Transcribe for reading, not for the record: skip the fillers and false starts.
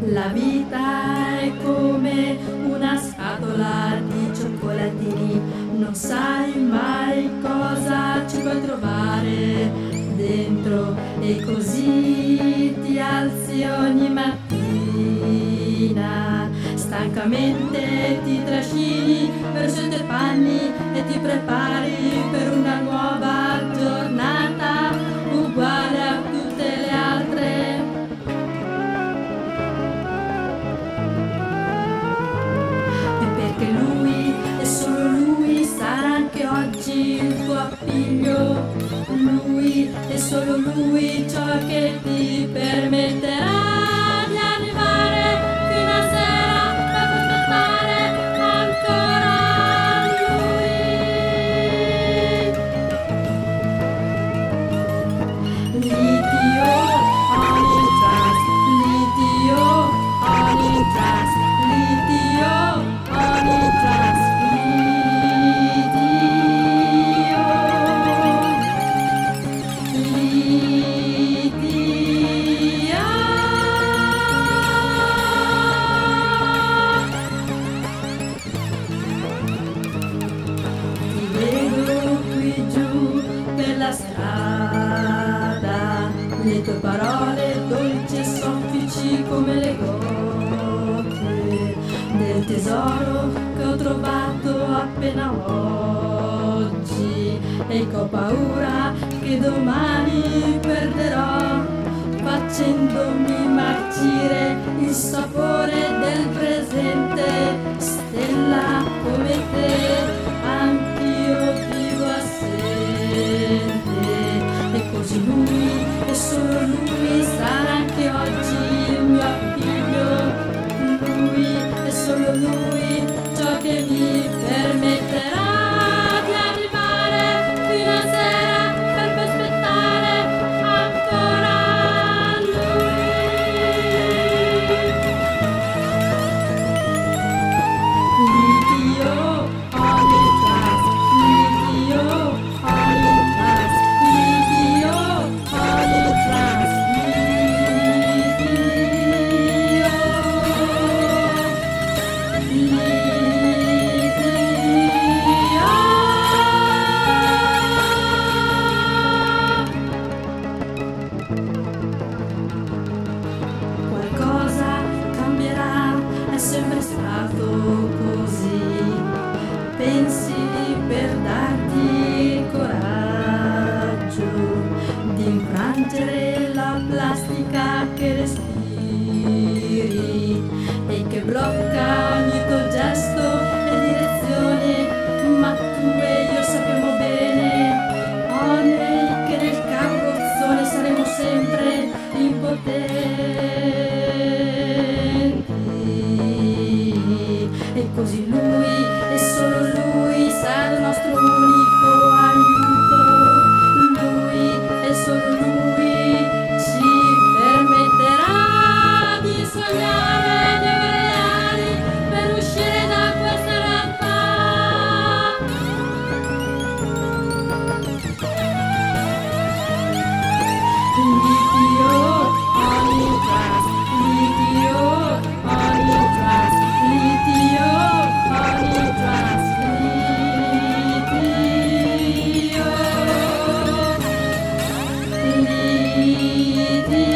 La vita è come una scatola di cioccolatini, non sai mai cosa ci puoi trovare dentro, e così ti alzi ogni mattina, stancamente ti trascini verso i tuoi panni e ti prepari per una nuova giornata uguale a tutte le altre. E perché lui e solo lui sarà anche oggi il tuo appiglio, lui e solo lui ciò che ti permetterà di arrivare fino a sera per aspettare ancora lui. Litio on in trust, litio on in trust, litio on in trust, ti vedo qui giù per la strada, le tue parole dolci e soffici come le gocce del tesoro che ho trovato appena oggi, e che ho paura che domani perderò, facendomi marcire il sapore del presente. Stella come te, anch'io vivo assente, e così lui e solo lui sarà anche oggi il mio appiglio, lui e solo lui ciò che mi permetterà di arrivare fino a sera per poi aspettare ancora lui. Litio on in trust, litio on in trust, litio on in trust, qualcosa cambierà, è sempre stato così. Pensi per darti il coraggio di infrangere la plastica che respiri e che blocca ogni tuo gesto e direzione, ma tu e io sappiamo bene, Oney, che nel carrozzone saremo sempre impotenti, e così lui e solo lui sarà il nostro unico aiuto, lui e solo lui ci permetterà di sognare, di avere ali per uscire da questa realtà. Litio on in trust, litio on in trust, litio on in trust, litio, litio.